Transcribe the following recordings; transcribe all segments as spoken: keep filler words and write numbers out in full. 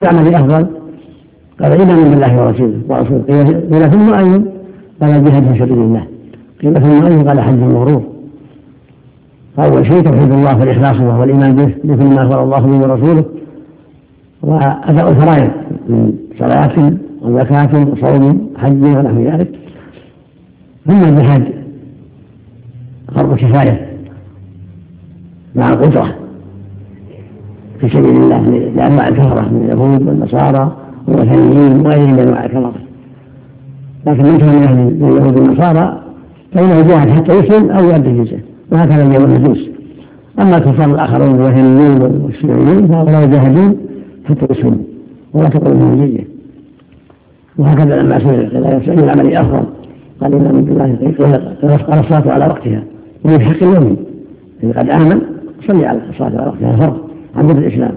العمل أفضل؟ قال إيمان بالله ورسوله ورسوله. قيل ثم أي؟ قال الجهاد في سبيل الله. قيل ثم أي؟ قال حج مبرور. فأول شيء توحيد الله والإخلاص له والإيمان به بكل ما أخبر الله به ورسوله، وأداء الفرائض من صلاة وزكاة وصوم وحج ونحو ذلك. ثم الجهاد فرض كفاية مع القدرة في سبيل الله لأنواع الكفرة من اليهود والنصارى والوثنيين وغيرهم من أنواع الكفرة. لكن من كان من أهل اليهود والنصارى فإنه يجاهد حتى يسلم أو يؤدي الجزية، وهكذا اليوم المجوس. أما الكفار الآخرون الوثنيين والشيوعيين فهؤلاء يجاهدون حتى يسلموا ولا تقبل منهم الجزية. وهكذا لما سئل لا يسأل العمل أفضل قال إيمان بالله قال الصلاة على وقتها ومن حق المؤمن إذا قد آمن صلي على الصلاة على وقتها فرض عن بدء الإسلام.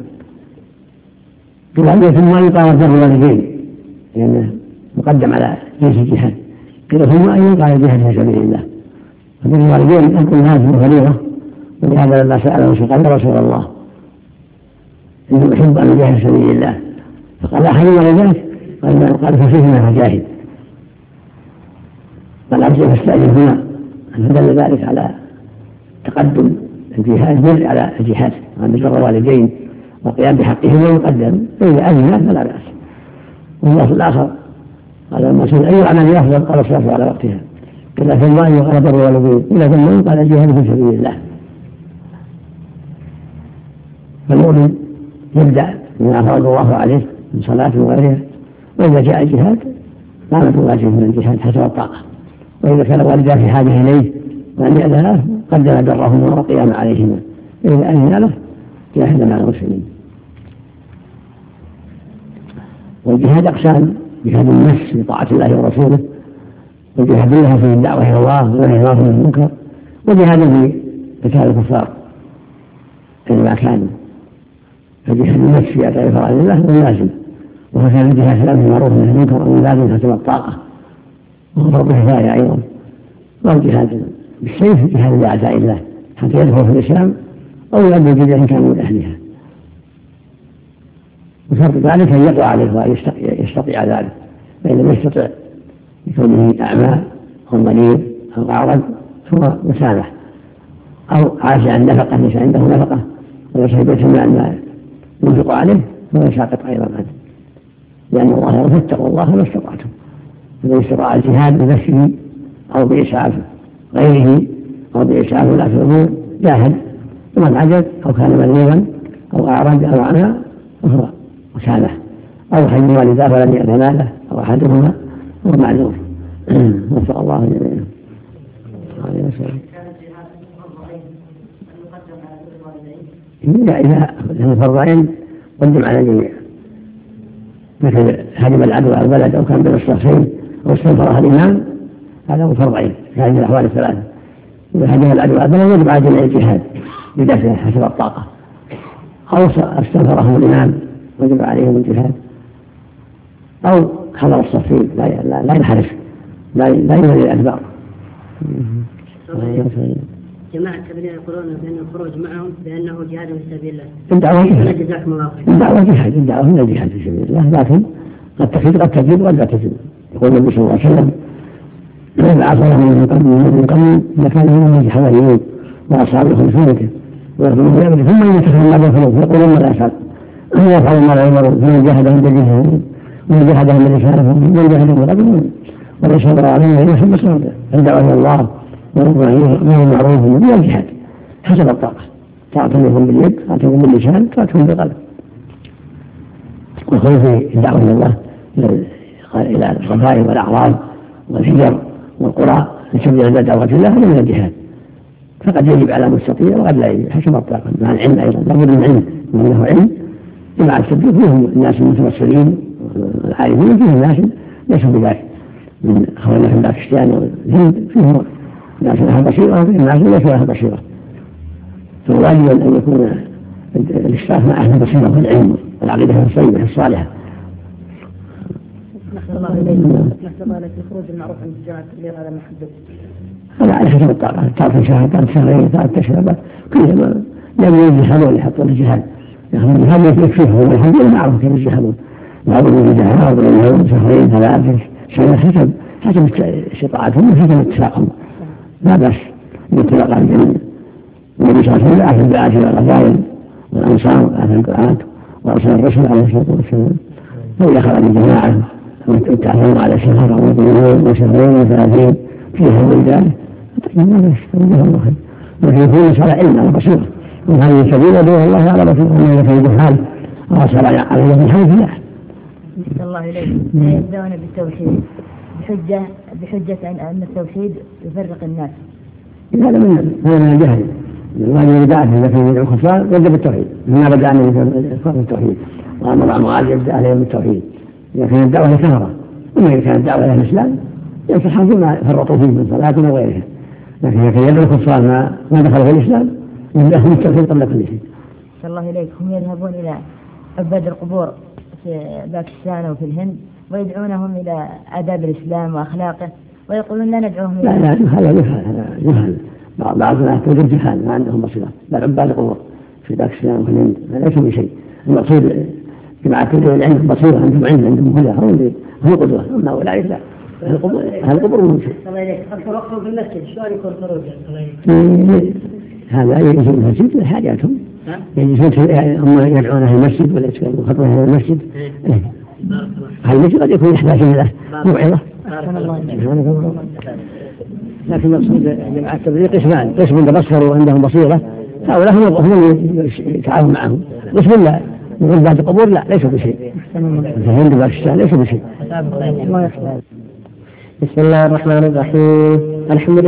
قيل ثم يقال بر الوالدين لأنه مقدم على جنس الجهاد. قيل ثم أي؟ قال الجهاد في سبيل الله. فبر الوالدين يكون هذه فريضة، ولهذا لما سأله قال يا رسول الله إني أحب أن أجاهد في سبيل الله، فقال أحد والداك؟ قال ففيهما فجاهد. قال أرجع فاستأذن هنا. فدل ذلك على تقدم الجهاد بر على الجهاد عن بر الوالدين والقيام بحقهما يقدم، فإذا أذن فلا بأس. والله الآخر قال لما سئل أي عمل أفضل قال الصلاة على وقتها. قيل ثم أي؟ قال بر الوالدين. قيل ثم قال الجهاد في سبيل الله. فالمؤمن يبدأ بما فرض الله عليه من صلاة وغيرها، وإذا جاء الجهاد قامت الواجب من الجهاد حسب الطاقة، وإذا كان والداه في حاجة إليه وأن يأذنه قدم برهما وقيام عليهما، إذا أذن له جاهد مع المسلمين. والجهاد أقسام: جهاد النفس بطاعة الله ورسوله، وجهاد الله في الدعوة إلى الله والنهي عن المنكر، وجهاد في قتال الكفار أينما كانوا. فجهاد النفس في أداء فرائض الله هو لازم، وكان الجهاد في الأمر بالمعروف والنهي عن المنكر ومن لازم حسب الطاقة، وهو فرض كفاية أيضا. والجهاد بالسيف جهاد لأعداء الله حتى يدخل في الإسلام أو يؤدي الجزية إن كانوا من أهلها، وشرط ذلك أن يقوى عليه ويستطيع ذلك، فإن لم يستطع بكونه أعمى أو مريض أو أعرج هو مسامح، أو عاجز عن نفقة ليس عنده نفقة وليس في بيت المال ما ينفق عليه فهو ساقط أيضا عنه، لأن الله يقول فاتقوا الله ما استطعتم. فمن استطاع الجهاد بنفسه أو بإسعاف غيره أو بإسعاف ولاة الأمور جاهد، ومن عجز أو كان مريضا أو أعرج أو أعمى فهو مسامح، أو حي والداه ولم يأذن له أو أحدهما هو معذور. نسأل الله جميعا. لا، إذا كان فرضين قدم على الجميع، مثل هدم العدو على البلد أو كان بين الصفين أو استنفرها الإمام، هذا هو فرضين في هذه الأحوال الثلاثة. إذا هدم العدو على البلد يجب على جميع الجهاد بدفعه حسب الطاقة، أو استنفرهم الإمام وجب عليهم الجهاد، أو حضر الصفين لا لا, لا ينحرف لا لا يولي الأدبار. جماعة التبليغ يقولون بأن الخروج معهم بأنه جهاد في سبيل الله. الدعوة جهاد. جزاكم الله خير. الدعوة جهاد، الدعوة هي جهاد في سبيل الله، لكن قد تفيد قد تجد وقد لا تجد. يقول النبي صلى الله عليه وسلم: من عصاه من قبل من قبل لكان هم من حواليين وأصحابه خلفانته ويخدمون بأمره ثم يتخذون ما يفعلون فيقولون ماذا يفعل؟ هم يفعلون ما لا يمرون، فمن جاهدهم بجهدهم ومن جاهدهم بلسانهم ومن جاهدهم برجلهم وليس يصبر عليهم أن يحب صبره. الدعوة إلى الله وما هو معروف من الجهاد حسب الطاقة، طاعة منهم باليد، طاعة منهم باللسان، طاعة منهم بالقلب. والخروج في الدعوة إلى الله إلى القبائل والأعراض والحجر والقرى لتبليغ دعوة الله هذا من الجهاد، فقد يجب على المستطيع وقد لا يجب حسب الطاقة. مع العلم أيضا لابد من علم، من له علم مع التبليغ. فيهم الناس المتوسلين العارفين، فيهم ناس ليسوا بذلك من أخواننا في باكستان والهند، فيهم ناس لها بصيرة وفيهم ناس ليسوا لها بصيرة، فواجب أن يكون الاشتراك مع أهل البصيرة والعلم والعقيدة الطيبة الصالحة. نحن الله إليكم نحن الله إليكم الخروج المعروف عند جماعة التبليغ هذا محدد هذا على حسب الطاقة، ثلاث شهر ثلاث شهرين ثلاث شهر كلهم لم يجهلون يحطون الجهاد يأخذون هذا يكفيهم والحمد لله معروف كيف يجهلون بعضهم يجهل بعضهم شهرين ثلاثة سنة حسب حسب استطاعتهم وحسب اتفاقهم لا بأس يتلقى الجنة. النبي صلى الله عليه وسلم أعطى الدعاة إلى القبائل والأنصار وأعطى الدعاة وأرسل الرسل عليه الصلاة والسلام فإذا خرج الجماعة وتعلموا على شهر وطيور وشهرين وثلاثين فيها ولدان فطيب ما بأس فوجه الله خير ولكن يكون مسألة علم على بصيرة وهذه السبيل يدعو الله على بصيرة ومن يكون الجهال أرسل على يد الحوث لا. صلى الله عليه يبدأون بالتوحيد بحجة بحجة أن التوحيد يفرق الناس. هذا من هذا من الجهل. الواجب بدعته لكن يدعو الكفار يبدأ بالتوحيد. هنا بدأنا من التوحيد وأمر معاذ يبدأ عليهم بالتوحيد. إذا كانت الدعوة كفرة وما إذا كانت الدعوة إلى الإسلام ينصحون بما فرطوا فيه من صلاة وغيرها. لكن إذا كان يدعو الكفار ما ما دخلوا في الإسلام يبدأهم التوحيد قبل كل شيء. صلى الله عليك هم يذهبون إلى عباد القبور في باكستان وفي الهند ويدعونهم إلى آداب الإسلام وأخلاقه ويقولون لا ندعوهم إلى. لا لا هذا جهل هذا جهل بعض الناس توجد جهال ما عندهم بصيرة بل عباد القبور في باكستان وفي الهند ليسوا بشيء. المقصود جماعة العلم بصيرة عندهم علم عندهم هدى هم هم قدوة أما أولئك لا هذا القبور مو شيء. الله يليك أذكر وقتهم في المسجد شلون يكون خروج هذا يجلسون في المسجد لحاجاتهم يجلسون هم يدعون في المسجد ولا يتكلمون خطوة في المسجد هذا المسجد قد يكون يحتاج إلى موعظة لكن المقصود جماعة التبليغ قسمان قسم تبصروا وعندهم بصيرة هؤلاء هم يتعاون معهم قسم لا من بعد القبور لا ليسوا بشيء في الهند وباكستان ليسوا بشيء. بسم الله الرحمن الرحيم الحمد لله.